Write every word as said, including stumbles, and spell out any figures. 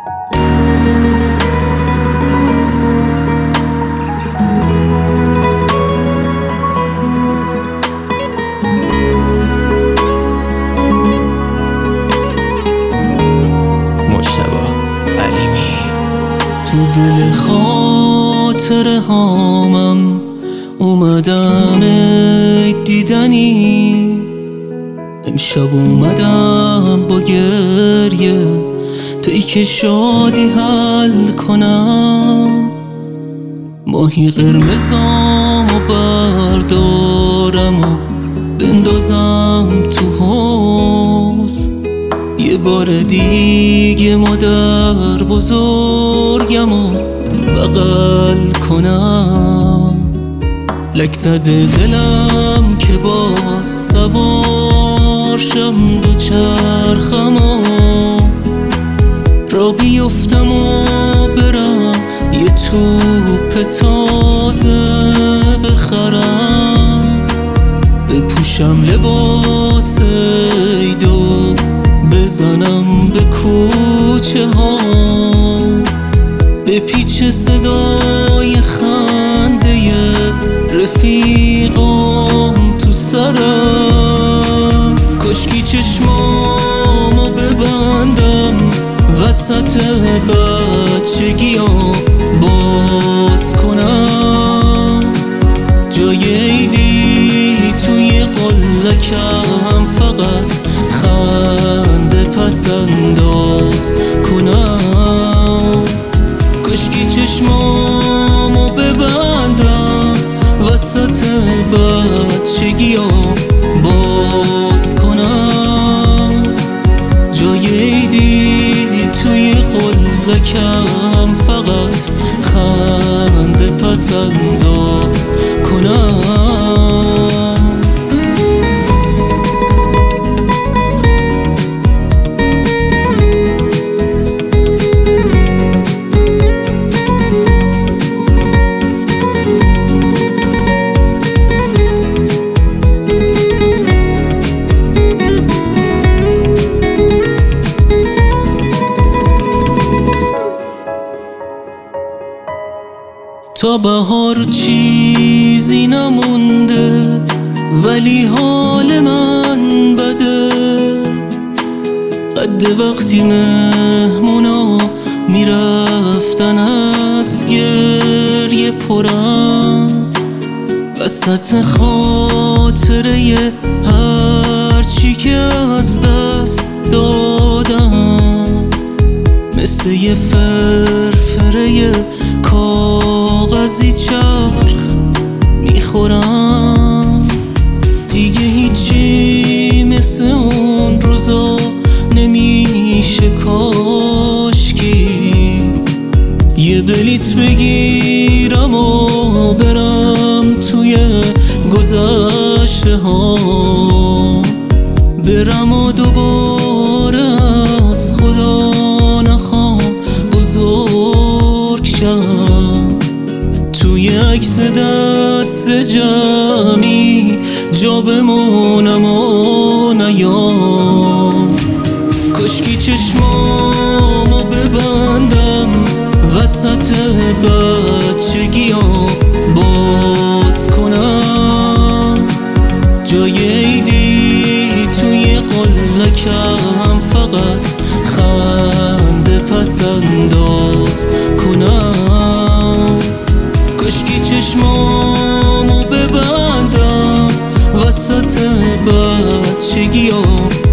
تو دل خاطره هامم اومدم دیدنی، امشب اومدم با گریه پیک شادی حل کنم. ماهی قرمزامو بردارم و بندازم تو حوض، یه بار دیگه مادر بزرگمو بغل کنم. لک زده دلم که باز سوار شم دو چرخمو را بیفتم و برم یه توپ تازه بخرم، بپوشم لباس عیدو بزنم به کوچه ها، به پیچ صدای خنده رفیقام تو سرم. کاشکی چشمامو ببندم وسط بچگیام باز کنم، جای عیدی توی قلکم فقط خنده پس انداز کنم. کاشکی چشمامو ببندم وسط بچگیام باز کنم، جای عیدی توی قلکم فقط خنده پس انداز کنم. تا بهار چیزی نمونده ولی حال من بده، قد وقتی مهمونا میرفتن از گریه پرم، وسط خاطره هر چی که از دست دادم، مثل یه فرفره کاغذی چرخ میخورم. دیگه هیچی مثل اون روزا نمیشه، کاشکی یه بلیت بگیرم و برم توی گذشته ها، برم و دوباره از خدا نخوام بزرگ شم، توی عکس دست جمعی جا بمونم و نیام. کاشکی چشمامو ببندم وسط بچگیام باز کنم، جای عیدی توی قلکم فقط خنده پس انداز کنم. کاشکی چشمامو ببندم وسط بچگیام